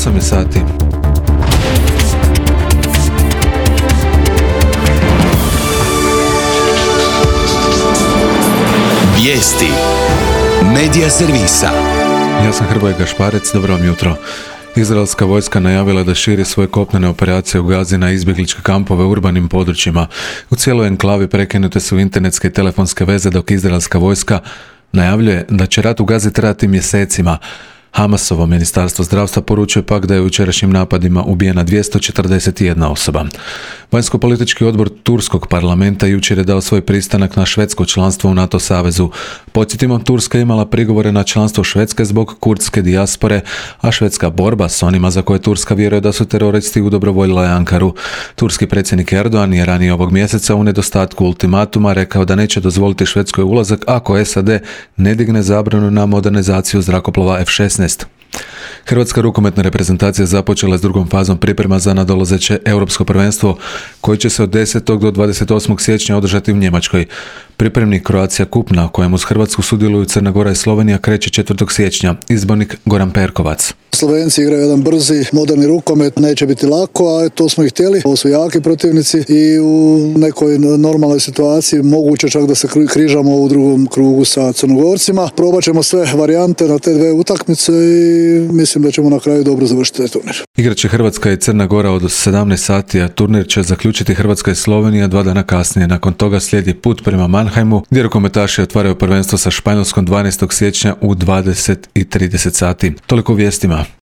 8 sati. Vijesti Medija servisa. Ja sam Hrvoje Gašparec, dobro vam jutro. Izraelska vojska najavila da širi svoje kopnene operacije u Gazi na izbjegličke kampove u urbanim područjima. U cijeloj enklavi prekinute su internetske i telefonske veze, dok izraelska vojska najavljuje da će rat u Gazi trajati mjesecima. Hamasovo ministarstvo zdravstva poručuje pak da je u jučerašnjim napadima ubijena 241 osoba. Vanjsko-politički odbor Turskog parlamenta jučer je dao svoj pristanak na švedsko članstvo u NATO savezu. Podsjetimo, Turska je imala prigovore na članstvo Švedske zbog kurdske dijaspore, a švedska borba s onima za koje Turska vjeruje da su teroristi udobrovoljila je Ankaru. Turski predsjednik Erdogan je ranije ovog mjeseca u nedostatku ultimatuma rekao da neće dozvoliti Švedskoj ulazak ako SAD ne digne zabranu na modernizaciju zrakoplova F-16. Hrvatska rukometna reprezentacija započela s drugom fazom priprema za nadolazeće europsko prvenstvo koje će se od 10. do 28. siječnja održati u Njemačkoj. Pripremnik Croatia Cup na kojem uz Hrvatsku sudjeluju Crna Gora i Slovenija kreće 4. siječnja. Izbornik Goran Perkovac. Slovenci igraju jedan brzi, moderni rukomet, neće biti lako, a to smo i htjeli. Ovo su jaki protivnici i u nekoj normalnoj situaciji moguće čak da se križamo u drugom krugu sa Crnogorcima. Probat ćemo sve varijante na te dve utakmice i mislim da ćemo na kraju dobro završiti taj turnir. Igraće Hrvatska i Crna Gora od 17 sati, a turnir će zaključiti Hrvatska i Slovenija 2 dana kasnije. Nakon toga slijedi put prema Mannheimu, gdje rukometaši otvaraju prvenstvo sa Španjolskom 12. siječnja u 20:30 sati. Toliko u vijestima.